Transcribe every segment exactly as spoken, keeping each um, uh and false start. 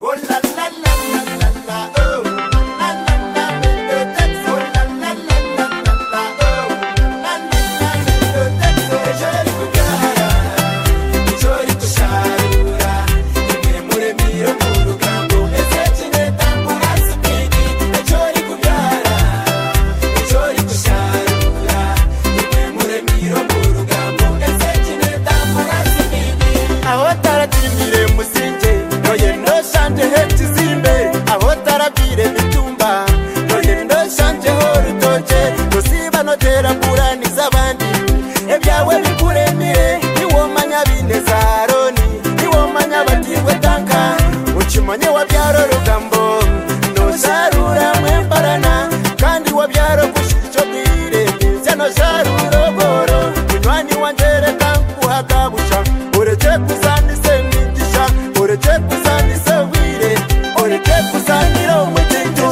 Manye wabyaro rugambo no sarura mwembarana kandi wabyaro kushicho bire zeno sarura boro kunywani wanjere kankuhagabusha ureke kuzanise migisha ureke kuzanise wire ureke kuzanira umutinto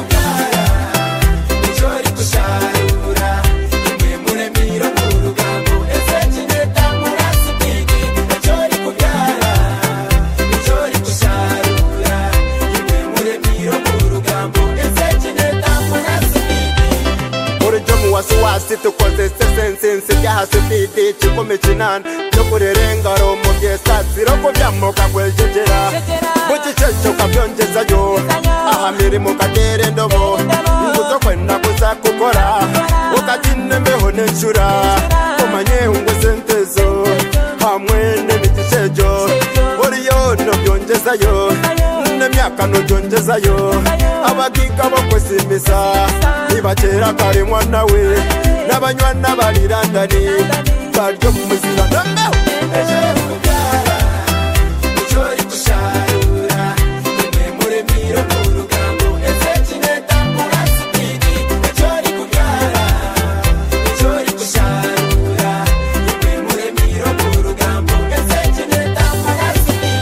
Situ koze sense se ya hasifiti chikome chinan yokurenga romo byesa siroko byamoka kwejejera muchichecho kabyonjeza yo aha mirimo katere ndobo nguzo kwenda kuza kukora ukatine mbeho nenshura komanye ungo sentezo hamwe n'imichichejo oriyo no byonjeza yo nemyaka no byonjeza yo abagika bakwesimisa ibakera kare mwana we n'abanywana balirandani baryo muzira namba eje kubyara icori kusharura imwe muri miro mu rugambo ese kineta murasipidi icori kubyara icori kusharura imwe muri miro mu rugambo ese kineta murasipidi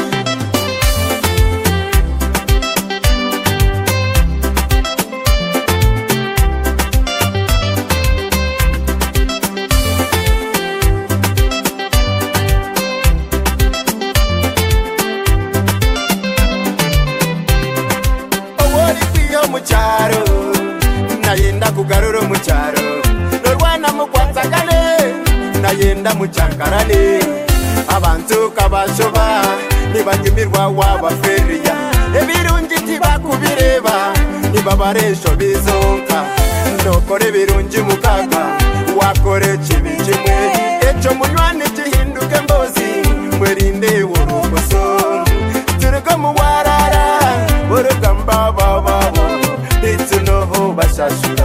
mucharo nayenda kugaruro mucharo norwana mukwatsakane nayenda muchankarane abantu kabashoba nibanyimirwa wabaferiya ebirungi tibakubireba nibabaresho bizonka ndokore birungi mukaga wakore kibi kimwe eco munywani kihinduke mbozi mwerinde urukoso turiko muwarara urugamba baba it's no ho bashashura